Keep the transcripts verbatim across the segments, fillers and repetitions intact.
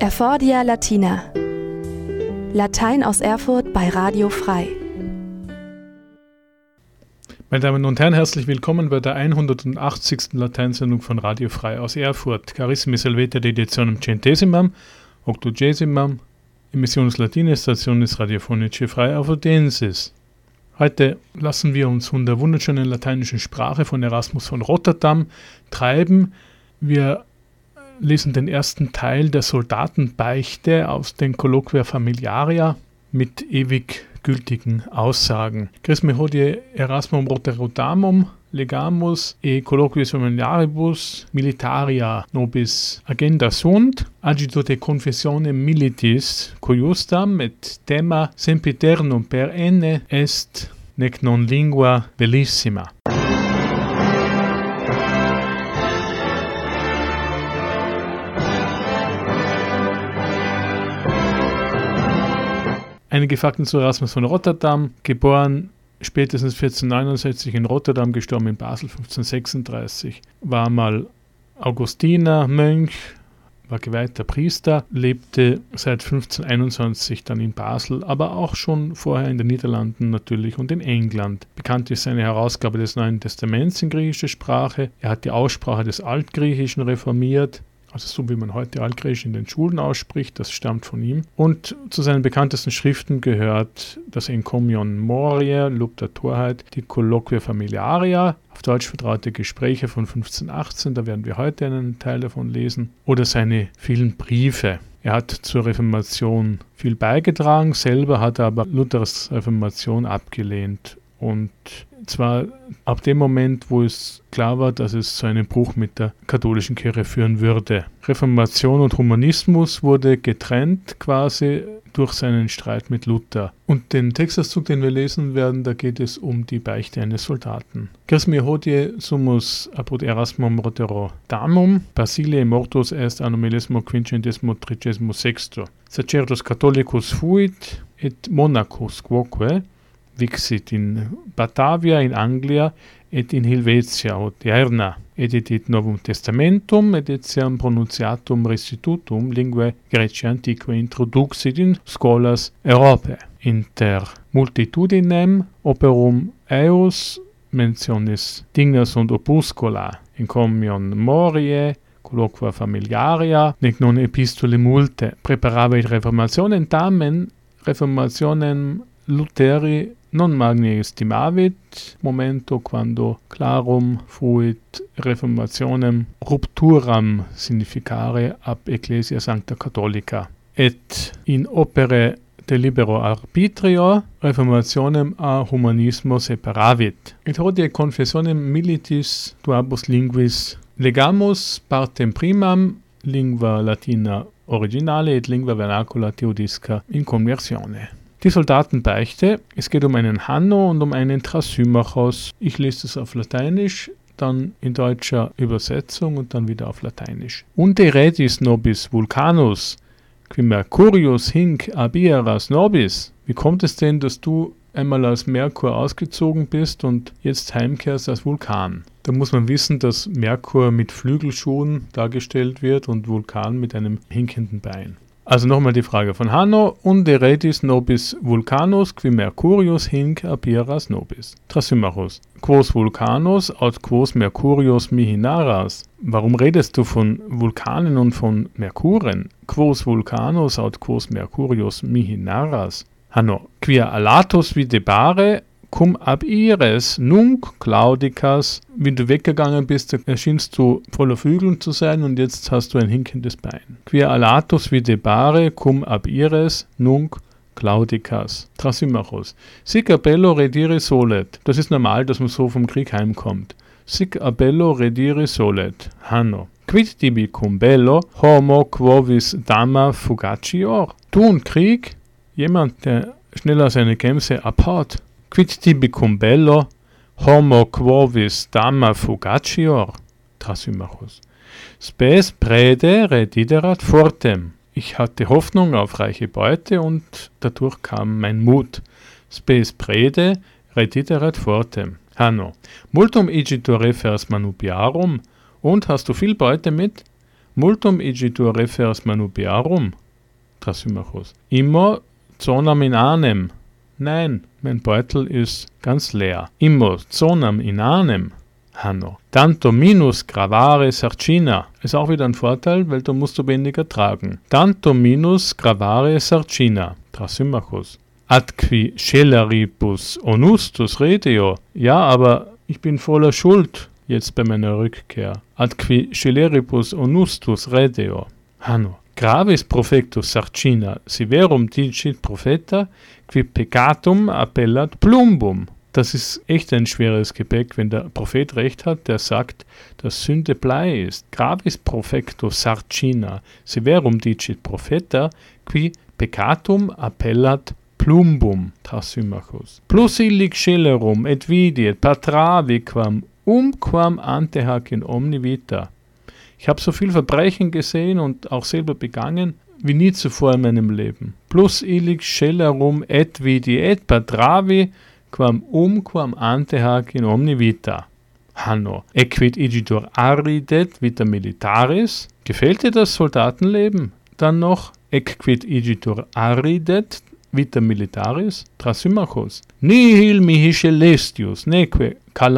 Erfordia Latina. Latein aus Erfurt bei Radio Frei. Meine Damen und Herren, herzlich willkommen bei der hundertachtzigsten Lateinsendung von Radio Frei aus Erfurt. Carissimi salvete editionem centesimam, octogesimam, emissiones latines stationis radiofonice frei erfurtensis. Heute lassen wir uns von der wunderschönen lateinischen Sprache von Erasmus von Rotterdam treiben. Wir lesen den ersten Teil der Soldatenbeichte aus den Colloquia Familiaria mit ewig gültigen Aussagen. Quis me hodie Erasmum Rotterdamum legamus e colloquiis familiaribus militaria nobis agenda sunt, agito de confessionem militis cuiustam et thema sempiternum per enne est nec non lingua bellissima. Einige Fakten zu Erasmus von Rotterdam, geboren spätestens vierzehnhundertneunundsechzig in Rotterdam, gestorben in Basel fünfzehnhundertsechsunddreißig, war mal Augustiner, Mönch, war geweihter Priester, lebte seit fünfzehnhunderteinundzwanzig dann in Basel, aber auch schon vorher in den Niederlanden natürlich und in England. Bekannt ist seine Herausgabe des Neuen Testaments in griechischer Sprache. Er hat die Aussprache des Altgriechischen reformiert, also so wie man heute Altgriechisch in den Schulen ausspricht, das stammt von ihm. Und zu seinen bekanntesten Schriften gehört das Encomium Moriae, Lob der Torheit, die Colloquia Familiaria, auf Deutsch vertraute Gespräche von fünfzehnhundertachtzehn, da werden wir heute einen Teil davon lesen, oder seine vielen Briefe. Er hat zur Reformation viel beigetragen, selber hat er aber Luthers Reformation abgelehnt. Und zwar ab dem Moment, wo es klar war, dass es zu einem Bruch mit der katholischen Kirche führen würde. Reformation und Humanismus wurde getrennt quasi durch seinen Streit mit Luther. Und den Textauszug, den wir lesen werden, da geht es um die Beichte eines Soldaten. Quis me hodie sumus apud Erasmum Rotterdamum, Basileae mortuus est anno millesimo quinquecentesimo trigesimo sexto. Sacerdos catholicus fuit et monachus quoque vixit in Batavia, in Anglia, et in Helvetia, odierna, editit Novum Testamentum, et etiam pronunciatum restitutum, linguae Graecae antiquae introduxit in scholas Europae. Inter multitudinem operum eus mentionis digna sunt opuscula, encomium Moriae, colloquia familiaria, nec non epistole multe, preparavit reformationem tamen, reformationem Lutheri non magni estimavit, momento quando clarum fuit reformationem rupturam significare ab ecclesia sancta catholica, et in opere de libero arbitrio reformationem a humanismo separavit. Et hodie confessionem militis tuabus linguis legamus partem primam lingua latina originale et lingua vernacula theodisca in conversione. Die Soldatenbeichte, es geht um einen Hanno und um einen Thrasymachos. Ich lese das auf Lateinisch, dann in deutscher Übersetzung und dann wieder auf Lateinisch. Unde redis nobis vulcanus, qui mercurius hinc abieras nobis. Wie kommt es denn, dass du einmal als Merkur ausgezogen bist und jetzt heimkehrst als Vulkan? Da muss man wissen, dass Merkur mit Flügelschuhen dargestellt wird und Vulkan mit einem hinkenden Bein. Also nochmal die Frage von Hanno. Unde redis nobis vulcanus, qui mercurius hinc abieras nobis. Thrasymachus. Quos vulcanus aut quos mercurius mihi naras. Warum redest du von Vulkanen und von Merkuren? Quos vulcanus aut quos mercurius mihi naras. Hanno. Quia alatus videbare cum ab ires nunc claudicas. Wenn du weggegangen bist, erschienst du voller Flügeln zu sein und jetzt hast du ein hinkendes Bein. Quia alatus videbare cum ab ires nunc claudicas. Thrasymachus. Sic abello redire solet. Das ist normal, dass man so vom Krieg heimkommt. Sic abello redire solet. Hanno. Quid tibi cum bello homo quovis dama fugacior. Du und Krieg? Jemand, der schneller seine Gemse abhaut. Quid tibi cum bello homo quovis dama fugacior. Thrasymachus. Spes prede rediderat fortem. Ich hatte Hoffnung auf reiche Beute und dadurch kam mein Mut. Spes prede rediderat fortem. Hanno. Multum igitur refers manubiarum. Und hast du viel Beute mit? Multum igitur refers manubiarum, Thrasymachos. Immo zonam in anem. Nein, mein Beutel ist ganz leer. Immo zonam in anem. Hanno. Tanto minus gravare sarcina. Ist auch wieder ein Vorteil, weil da musst du weniger tragen. Tanto minus gravare sarcina. Thrasymachos. Atqui sceleribus onustus redeo. Ja, aber ich bin voller Schuld jetzt bei meiner Rückkehr. Atqui sceleribus onustus redeo. Hanno. Gravis profectus sarcina severum dicit profeta qui peccatum appellat plumbum. Das ist echt ein schweres Gepäck, wenn der Prophet recht hat, der sagt, dass Sünde Blei ist. Gravis profectus sarcina severum dicit profeta qui peccatum appellat plumbum. Thrasymachos. Plus illic scelerum et vidi et patravi quam umquam ante hac in omni vita. Ich habe so viel Verbrechen gesehen und auch selber begangen, wie nie zuvor in meinem Leben. Plus illic scelerum et vidi et patravi quam umquam ante hac in omni vita. Hanno. Equid igitur aridet vita militaris. Gefällt dir das Soldatenleben? Dann noch equid igitur aridet vita militaris. Thrasymachos. Nihil mihi celestius neque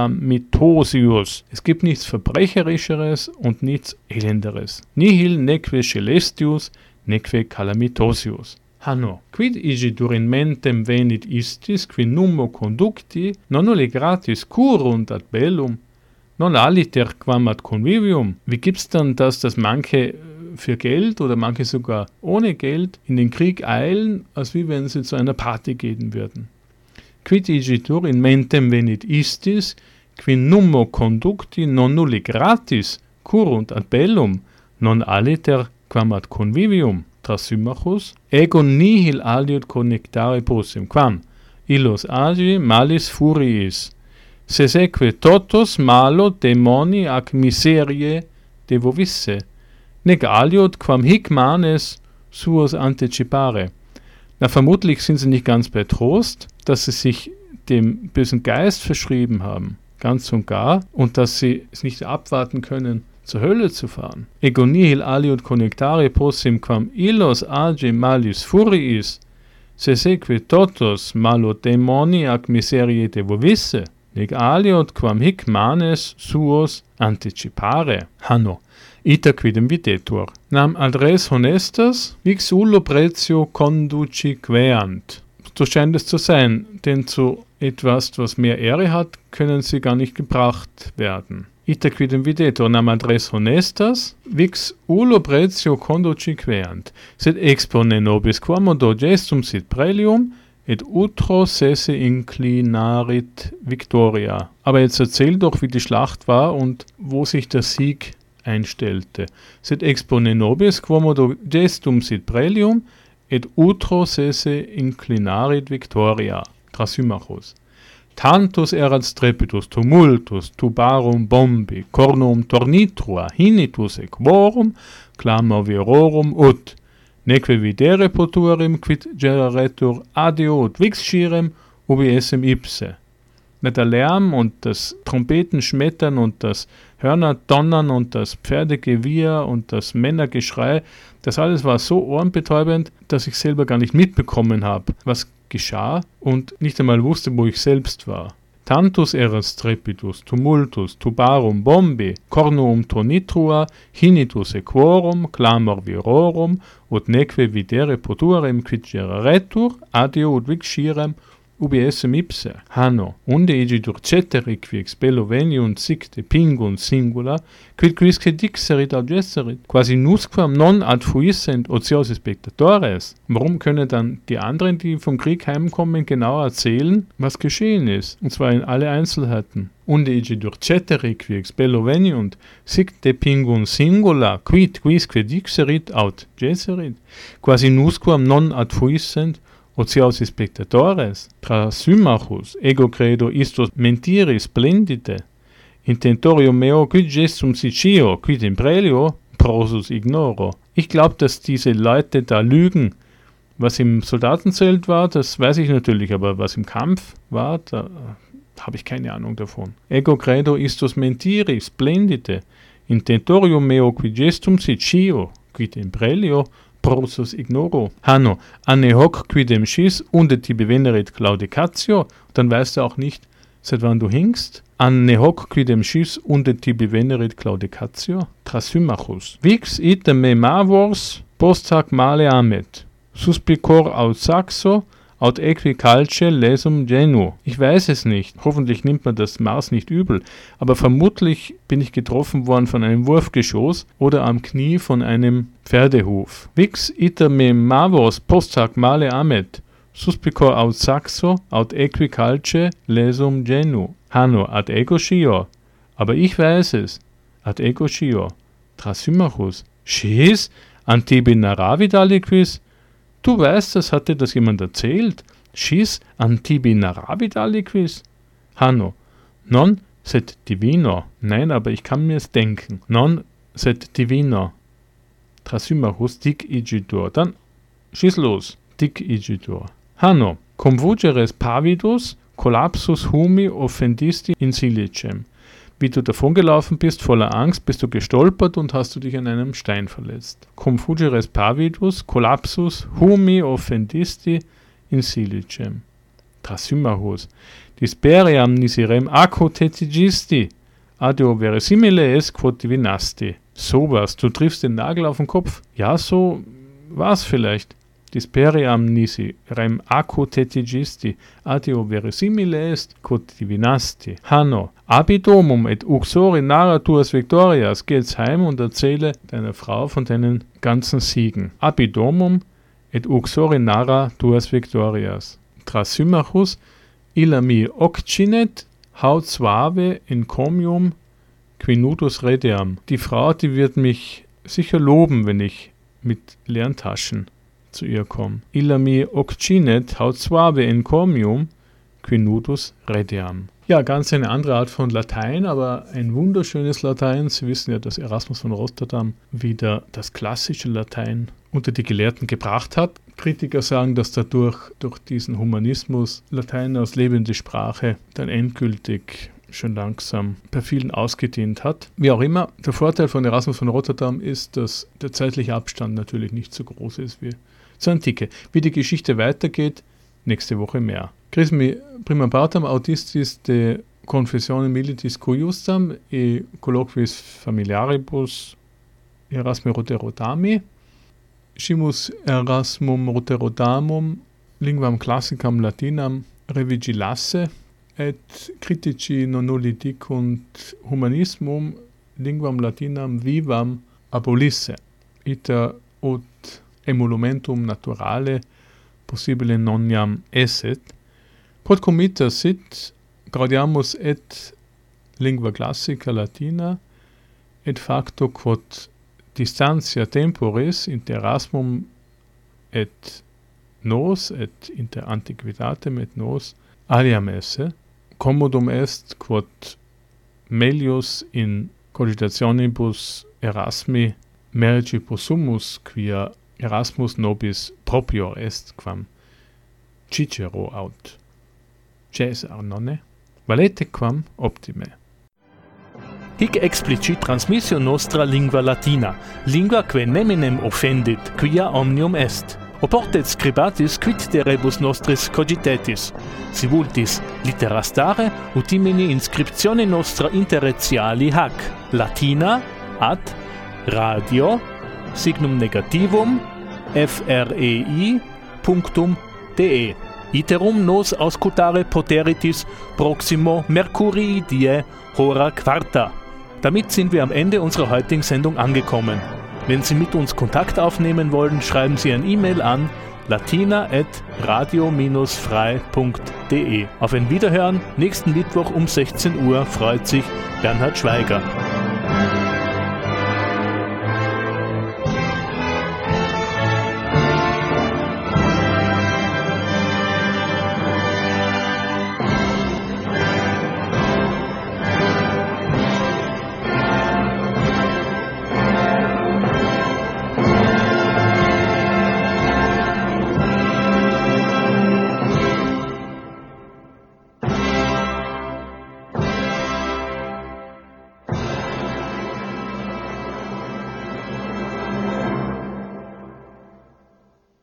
calamitosius. Es gibt nichts Verbrecherischeres und nichts Elenderes. Nihil neque celestius neque calamitosius. Hanno. Quid igitur in mentem venit istis, qui nummo conducti, non ole gratis curunt ad bellum, non aliter quam ad convivium. Wie gibt's dann das, dass manche für Geld oder manche sogar ohne Geld in den Krieg eilen, als wie wenn sie zu einer Party gehen würden? Quid igitur in mentem venit istis, qui nummo conducti, non nulle gratis curunt ad bellum, non aliter quam ad convivium. Thrasymachos. Ego nihil aliud connectare possem, quam illos agi malis furiis, seseque totus malo demoni ac miserie devovisse, nec aliud quam hic manes suos anticipare. Na, vermutlich sind sie nicht ganz bei Trost, dass sie sich dem bösen Geist verschrieben haben, ganz und gar, und dass sie es nicht abwarten können, zur Hölle zu fahren. Ego nihil aliud connectare possem quam illos agi malis furiis, seseque totus malo demoni ac miserie devovisse, nec aliud quam hic manes suos anticipare. Hanno. Ita quidem videtur. Nam ad res honestas, vix ullo pretio conduci queant. So scheint es zu sein, denn zu etwas, was mehr Ehre hat, können sie gar nicht gebracht werden. Ita quidem videtur, nam ad res honestas, vix ullo pretio conduci queant, sed expone nobis quamodo gestum sit prelium, et utro sese inclinarit victoria. Aber jetzt erzähl doch, wie die Schlacht war und wo sich der Sieg einstellte. Sed expone nobis quomodo gestum sit prelium, et utro sese inclinarit victoria. Thrasymachos. Tantus erat strepitus tumultus, tubarum bombi, cornum tornitrua, hinitus equorum, clamor virorum ut, neque videre poturim quid geraretur adeo ut vix scirem ubi essem ipse. Der Lärm und das Trompetenschmettern und das Hörnerdonnern und das Pferdegewieher und das Männergeschrei, das alles war so ohrenbetäubend, dass ich selber gar nicht mitbekommen habe, was geschah und nicht einmal wusste, wo ich selbst war. Tantus erat strepitus, tumultus, tubarum bombi, cornuum tornitrua, hinitus equorum, clamor virorum, ut neque videre potuarem quid geraretur, adeo ut vix scirem, ubi essem ipse. Hanno. Unde igitur ceteri qui ex bello veniunt sicte pingunt singula, quid quisque dixerit aut gesserit, quasi nusquam non ad fuissent ociosi spectatores. Warum können dann die anderen, die vom Krieg heimkommen, genau erzählen, was geschehen ist? Und zwar in alle Einzelheiten. Unde igitur ceteri qui ex bello veniunt sicte pingunt singula, quid quisque dixerit aut gesserit, quasi nusquam non ad fuissent ociosi spectatores. Thrasymachos. Ego credo istos mentiri splendide. Intentorium meo quid gestum sicio, quid in prelio, prosus ignoro. Ich glaube, dass diese Leute da lügen. Was im Soldatenzelt war, das weiß ich natürlich, aber was im Kampf war, da habe ich keine Ahnung davon. Ego credo istos mentiri splendide. intentorium meo qui gestum sit scio, quid imprelio, prosus ignoro. Hanno, anne hoc quidem schis, unde tibi venerit claudicatio, dann weißt du auch nicht, seit wann du hingst. Anne hoc quidem schis, unde tibi venerit claudicatio, Thrasymachus. Vix ite me mavors, post hac male amet, suspicor aut saxo, aut equi calce lesum genu. Ich weiß es nicht. Hoffentlich nimmt man das Maß nicht übel. Aber vermutlich bin ich getroffen worden von einem Wurfgeschoss oder am Knie von einem Pferdehuf. Vix iter me mavos post hac male amet, suspicor aut saxo, aut equi calce lesum genu. Hanno ad ego scio. Aber ich weiß es. Ad ego scio. Thrasymachus. Schis? An tibi naravid aliquis? Du weißt, das hatte das jemand erzählt. Schis an tibi naravid aliquis? Hanno. Non sed divino. Nein, aber ich kann mir es denken. Non sed divino. Thrasymachus dic igitur. Dann schieß los. Dic igitur. Hanno. Cum vugeres pavidus, collapsus humi offendisti in silicem. Wie du davongelaufen bist, voller Angst, bist du gestolpert und hast du dich an einem Stein verletzt. Cum fugeres pavidus, collapsus, humi offendisti in silicem. Thrasymachus. Disperiam nisirem acco tetigisti, adeo veresimile es quod divinasti. Sowas, du triffst den Nagel auf den Kopf. Ja, so war's vielleicht. Disperiam nisi rem acco tetigisti, adeo veresimile est quod divinasti. Hanno, abidomum et uxori nara tuas victorias. Geh jetzt heim und erzähle deiner Frau von deinen ganzen Siegen. Abidomum et uxori nara tuas victorias. Thrasymachus, illa mi occinet haut suave in comium qui nudus redeam. Die Frau, die wird mich sicher loben, wenn ich mit leeren Taschen zu ihr komme. Illa mi occinet haut suave in comium qui nudus redeam. Ja, ganz eine andere Art von Latein, aber ein wunderschönes Latein. Sie wissen ja, dass Erasmus von Rotterdam wieder das klassische Latein unter die Gelehrten gebracht hat. Kritiker sagen, dass dadurch, durch diesen Humanismus, Latein als lebende Sprache dann endgültig schon langsam bei vielen ausgedehnt hat. Wie auch immer, der Vorteil von Erasmus von Rotterdam ist, dass der zeitliche Abstand natürlich nicht so groß ist wie zur Antike. Wie die Geschichte weitergeht, nächste Woche mehr. Quis mi prima partem autistis de confessione militis cuiustam e colloquiis familiaribus Erasmi Roterodami, scimus Erasmum Roterodamum linguam classicam latinam revigilasse et critici non nulli dicunt humanismum linguam latinam vivam abolisse, ita ut emolumentum naturale possibile noniam esset, quod comita sit gaudiamus et lingua classica latina, et facto quod distantia temporis inter Erasmum et nos, et inter antiquitatem et nos, aliam esse, commodum est quod melius in cogitationibus Erasmi merci possumus, quia Erasmus nobis proprior est quam Cicero aut Caesar nonne valete quam optime. Hic explicit transmissio nostra lingua latina, lingua quae neminem offendit, quia omnium est. Oportet scribatis quid de rebus nostris cogitetis. Si vultis littera stare, utimini inscriptione nostra interretiali hac, latina ad radio signum negativum frei punctum de. Iterum nos auscultare poteritis proximo Mercurii die hora quarta. Damit sind wir am Ende unserer heutigen Sendung angekommen. Wenn Sie mit uns Kontakt aufnehmen wollen, schreiben Sie ein E-Mail an latina at radio frei punkt de. Auf ein Wiederhören nächsten Mittwoch um sechzehn Uhr freut sich Bernhard Schweiger.